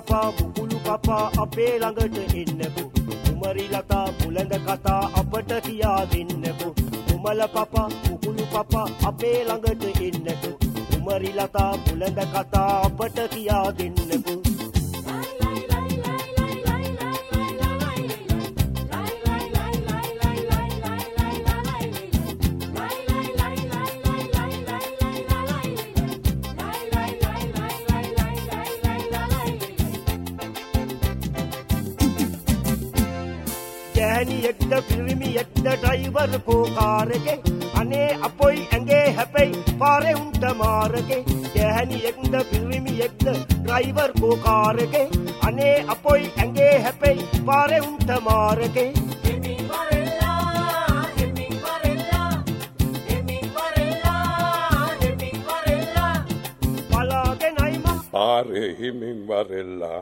පපා මුකුළු පපා අපේ ළඟට එන්නකෝ කුමරි ලතා බුලඳ කතා අපට කියා දෙන්නකෝ කුමල පපා මුකුළු පපා අපේ ළඟට එන්නකෝ කුමරි ලතා බුලඳ කතා අපට කියා දෙන්නකෝ ගෑණියෙක්ද පිරිමියෙක්ද ඩ්‍රයිවර් කෝ කාර් එකේ අනේ අපොයි ඇඟේ හැපෙයි පාරේ උන්ට මාරකේ ගෑණියෙක්ද පිරිමියෙක්ද ඩ්‍රයිවර් කෝ කාර් එකේ අනේ අපොයි ඇඟේ හැපෙයි පාරේ උන්ට මාරකේ බලාගෙනයිම පාරේ හිමින් වරෙල්ලා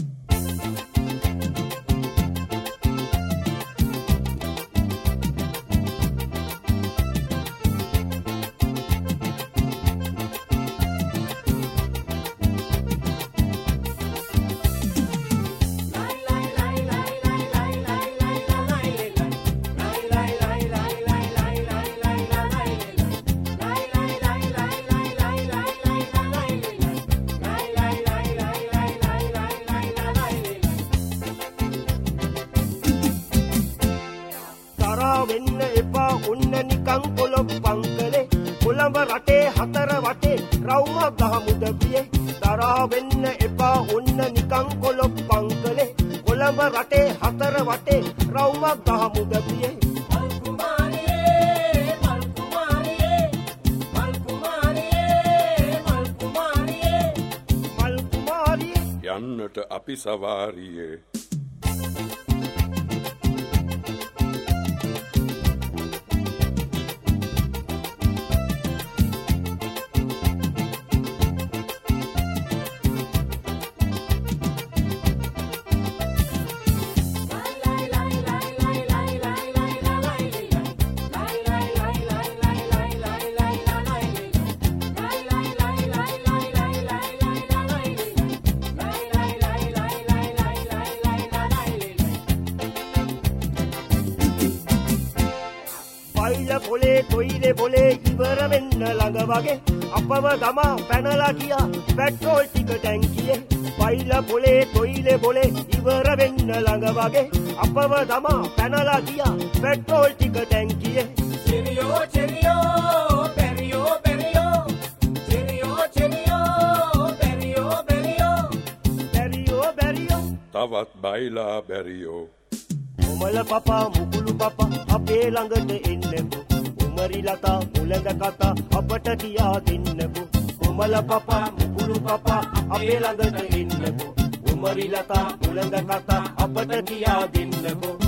වෙන්න එපා ඔන්න නිකං කොළොප්පන් කලේ කොළඹ රටේ හතර වටේ රවුමක් ගහමුද පියේ තරහා වෙන්න එපා ඔන්න නිකං කොළොප්පන් කලේ කොළඹ රටේ හතර වටේ රවුමක් ගහමුද පියේ යන්නට අපි සවාරියේ පොලේ කොයිලේ බොලේ ඉවර වෙන්න ළඟ වගේ අපව ගමා පැනලා ගියා පෙට්‍රෝල් ටික ටැංකියේ පයිල පොලේ කොයිලේ බොලේ ඉවර වෙන්න ළඟ වගේ අපව ගමා පැනලා ගියා පෙට්‍රෝල් ටික ටැංකියේ චෙරියෝ චෙරියෝ පෙරියෝ පෙරියෝ චෙරියෝ චෙරියෝ පෙරියෝ පෙරියෝ පෙරියෝ පෙරියෝ තවත් බයිලා බැරියෝ කුමල පපා මුකුළු පපා අපේ ළඟට එන්නකෝ කුමරි ලතා බුලඳ කතා අපට කියා දෙන්නකෝ කුමල පපා මුකුළු පපා අපේ ළඟට එන්නකෝ කුමරි ලතා බුලඳ කතා අපට කියා දෙන්නකෝ